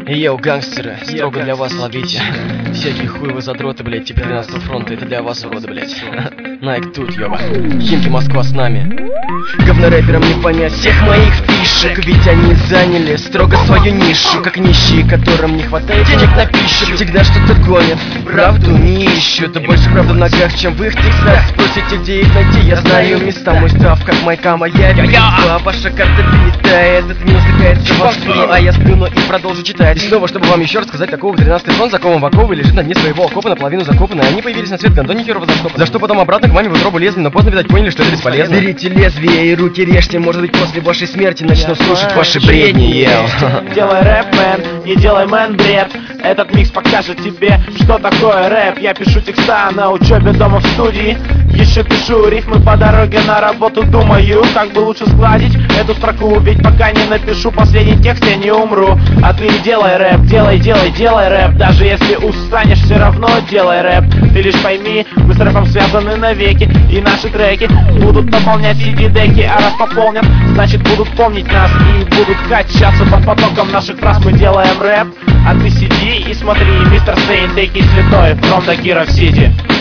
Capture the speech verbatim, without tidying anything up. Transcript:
Йоу, гангстеры, строго для вас ловите. Всякие хуевые задроты, блять, типа тринадцатого фронта, это для вас, уроды, блять. Найк тут, ёба. Химки, Москва с нами. Говнорэперам не понять всех моих фишек, ведь они заняли строго свою нишу, как нищие, которым не хватает денег на пищу. Всегда что-то гонят, правду не ищут. Да больше правда в ногах, чем в их текстах. Спросите, где их найти, я знаю места. Мой став, как майка моя битва. Ваша карта перелетает, это не усыкается во сну. А я сплюну и продолжу читать. И снова, чтобы вам еще рассказать, такого тринадцатый фронт закован в оковы, лежит на дне своего окопа, наполовину закопанный. Они появились на свет гандони херова заштопа. За что потом обратно к маме в утробу лезли, но поздно, видать, поняли, что это бесполезно. Берите лезвие и руки режьте, может быть, после вашей смерти начну слушать ваши бредни. Делай рэп, мэн, не делай, мэн, бред. Этот микс покажет тебе, что такое рэп. Я пишу текста на учебе дома в студии. Еще пишу рифмы по дороге на работу. Думаю, как бы лучше сгладить эту строку, ведь пока не напишу последний текст, я не умру. А ты делай рэп, делай, делай, делай рэп. Даже если устанешь, все равно делай рэп. Ты лишь пойми, мы с рэпом связаны навеки. И наши треки будут наполнять си ди-деки. А раз пополнят, значит будут помнить нас и будут качаться под потоком наших фраз. Мы делаем рэп, а ты сиди и смотри, мистер Сейн, Дейки Святой, from the Kira City.